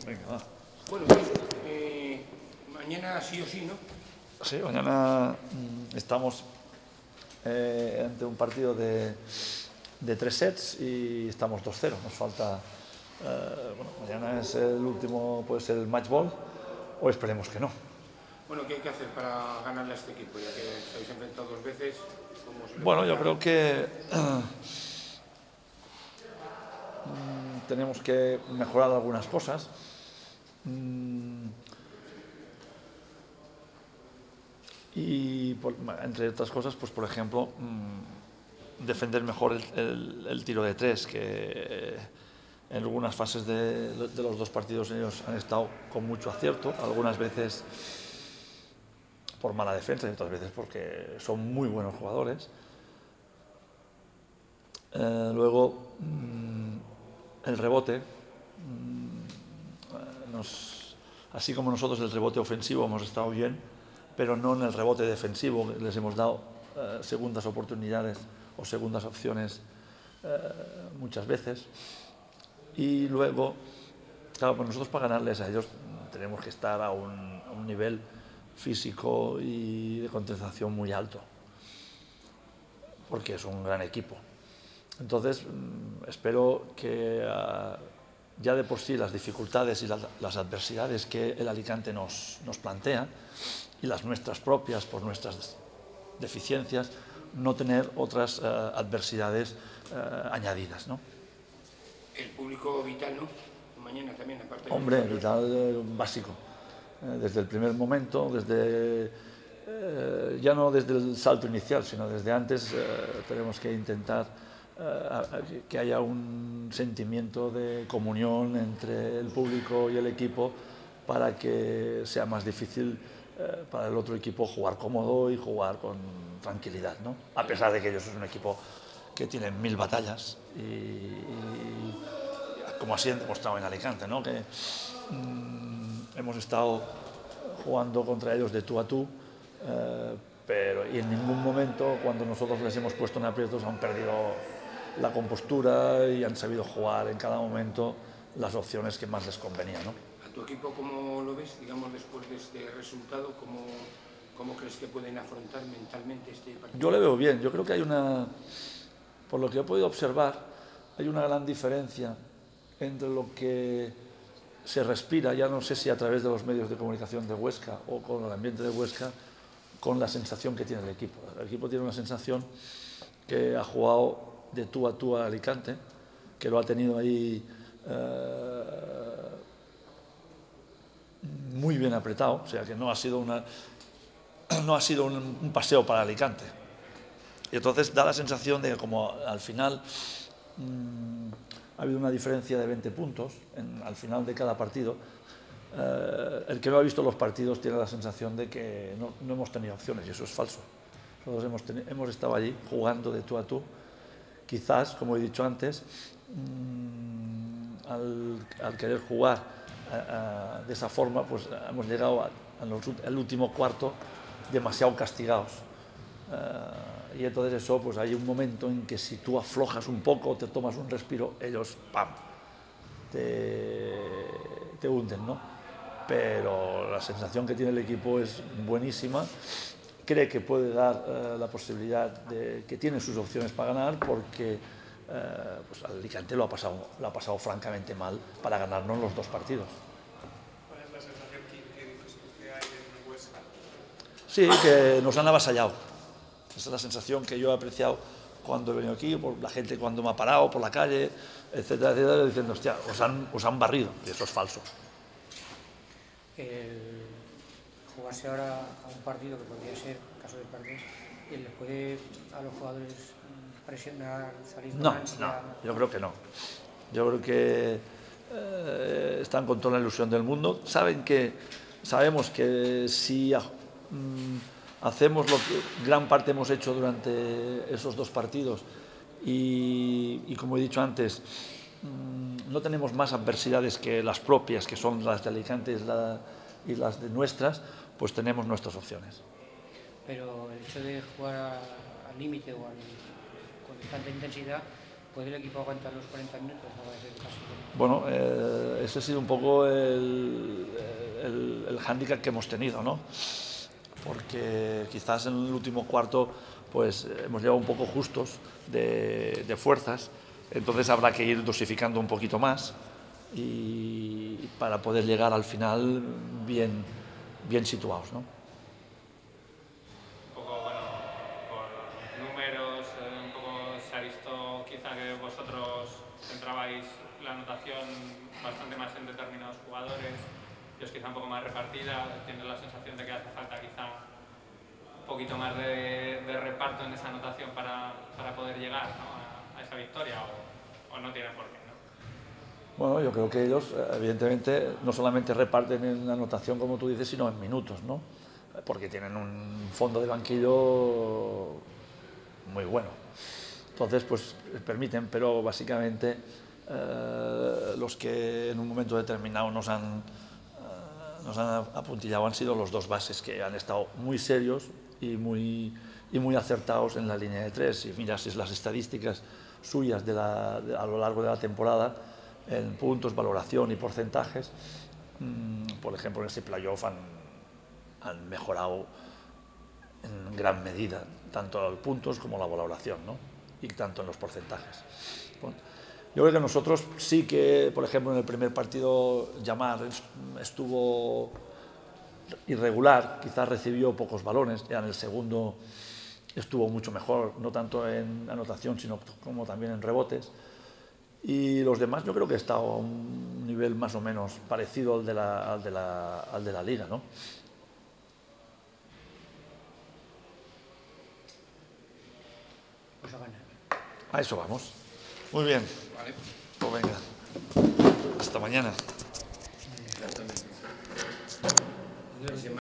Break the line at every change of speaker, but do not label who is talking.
Venga, va.
Bueno, mañana sí o sí, ¿no?
Sí, mañana estamos ante un partido de 3 sets y estamos 2-0. Nos falta, bueno, mañana es el último, puede ser el match ball, o esperemos que no.
Bueno, ¿qué hay que hacer para ganarle a este equipo? Ya que os habéis enfrentado 2 veces, ¿cómo se le
Bueno, yo
podrá-
creo que tenemos que mejorar algunas cosas. Y entre otras cosas, pues por ejemplo, defender mejor el tiro de tres, que en algunas fases de los dos partidos ellos han estado con mucho acierto, algunas veces por mala defensa y otras veces porque son muy buenos jugadores. Luego, el rebote, así como nosotros el rebote ofensivo hemos estado bien, pero no en el rebote defensivo, les hemos dado segundas oportunidades o segundas opciones muchas veces. Y luego, claro, pues nosotros para ganarles a ellos tenemos que estar a un nivel físico y de concentración muy alto, porque es un gran equipo. Entonces, espero que ya de por sí las dificultades y las adversidades que el Alicante nos plantea, y las nuestras propias por nuestras deficiencias, no tener otras adversidades añadidas, ¿no?
El público vital, ¿no? Mañana también, aparte de los
Hombre,
jugadores.
vital básico. Desde el primer momento, ya no desde el salto inicial, sino desde antes, tenemos que intentar que haya un sentimiento de comunión entre el público y el equipo para que sea más difícil para el otro equipo jugar cómodo y jugar con tranquilidad, ¿no? A pesar de que ellos son un equipo que tiene 1000 batallas y como así han demostrado en Alicante, ¿no? Que hemos estado jugando contra ellos de tú a tú, pero y en ningún momento cuando nosotros les hemos puesto en aprietos han perdido la compostura y han sabido jugar en cada momento las opciones que más les convenía, ¿no?
¿A tu equipo cómo lo ves, digamos, después de este resultado? ¿Cómo crees que pueden afrontar mentalmente este partido?
Yo le veo bien, yo creo que hay por lo que he podido observar, hay una gran diferencia entre lo que se respira, ya no sé si a través de los medios de comunicación de Huesca o con el ambiente de Huesca, con la sensación que tiene el equipo. El equipo tiene una sensación que ha jugado de tú a Alicante, que lo ha tenido ahí muy bien apretado, o sea que no ha sido un paseo para Alicante. Y entonces da la sensación de que como al final ha habido una diferencia de 20 puntos al final de cada partido, el que no ha visto los partidos tiene la sensación de que no hemos tenido opciones, y eso es falso. Nosotros hemos estado allí jugando de tú a tú. Quizás, como he dicho antes, al querer jugar de esa forma, pues hemos llegado al último cuarto demasiado castigados. Y entonces eso, pues hay un momento en que si tú aflojas un poco, te tomas un respiro, ellos, ¡pam!, te hunden, ¿no? Pero la sensación que tiene el equipo es buenísima. Cree que puede dar la posibilidad de que tiene sus opciones para ganar, porque pues al Alicante lo ha pasado francamente mal para ganarnos los dos partidos.
¿Cuál es la sensación que dices tú que hay en Huesca?
Sí, que nos han avasallado. Esa es la sensación que yo he apreciado cuando he venido aquí, por la gente cuando me ha parado por la calle, etcétera, etcétera, diciendo, hostia, os han barrido, y eso es falso.
Jugarse ahora a un partido que podría ser, caso de perder, ¿les puede a los jugadores presionar, salir con ansia?
Yo creo que no. Yo creo que están con toda la ilusión del mundo. Sabemos que si hacemos lo que gran parte hemos hecho durante esos dos partidos y como he dicho antes, no tenemos más adversidades que las propias, que son las de Alicante y las de nuestras, pues tenemos nuestras opciones.
Pero el hecho de jugar al límite o con tanta intensidad ¿Puede el equipo aguantar los 40 minutos? ¿O va a ser casi?
Bueno, ese ha sido un poco el hándicap que hemos tenido, ¿no? Porque quizás en el último cuarto pues hemos llegado un poco justos de fuerzas, entonces habrá que ir dosificando un poquito más y para poder llegar al final bien situados, ¿no?
Un poco, bueno, por números, un poco se ha visto quizá que vosotros centrabais la anotación bastante más en determinados jugadores, y es quizá un poco más repartida. ¿Tienes la sensación de que hace falta quizá un poquito más de reparto en esa anotación para poder llegar, ¿no?, a esa victoria, o no tiene por qué, ¿no?
Bueno, yo creo que ellos, evidentemente, no solamente reparten en anotación, como tú dices, sino en minutos, ¿no? Porque tienen un fondo de banquillo muy bueno. Entonces, pues permiten, pero básicamente los que en un momento determinado nos han apuntillado han sido los dos bases, que han estado muy serios y muy acertados en la línea de tres. Si miras las estadísticas suyas a lo largo de la temporada, en puntos, valoración y porcentajes, por ejemplo, en este playoff han mejorado en gran medida, tanto los puntos como la valoración, ¿no? Y tanto en los porcentajes. Bueno, yo creo que nosotros sí que, por ejemplo, en el primer partido Yamar estuvo irregular, quizás recibió pocos balones, ya en el segundo estuvo mucho mejor, no tanto en anotación, sino como también en rebotes. Y los demás yo creo que está a un nivel más o menos parecido al de la liga, ¿no?
Pues a ganar.
A eso vamos. Muy bien.
Vale.
Pues venga. Hasta mañana.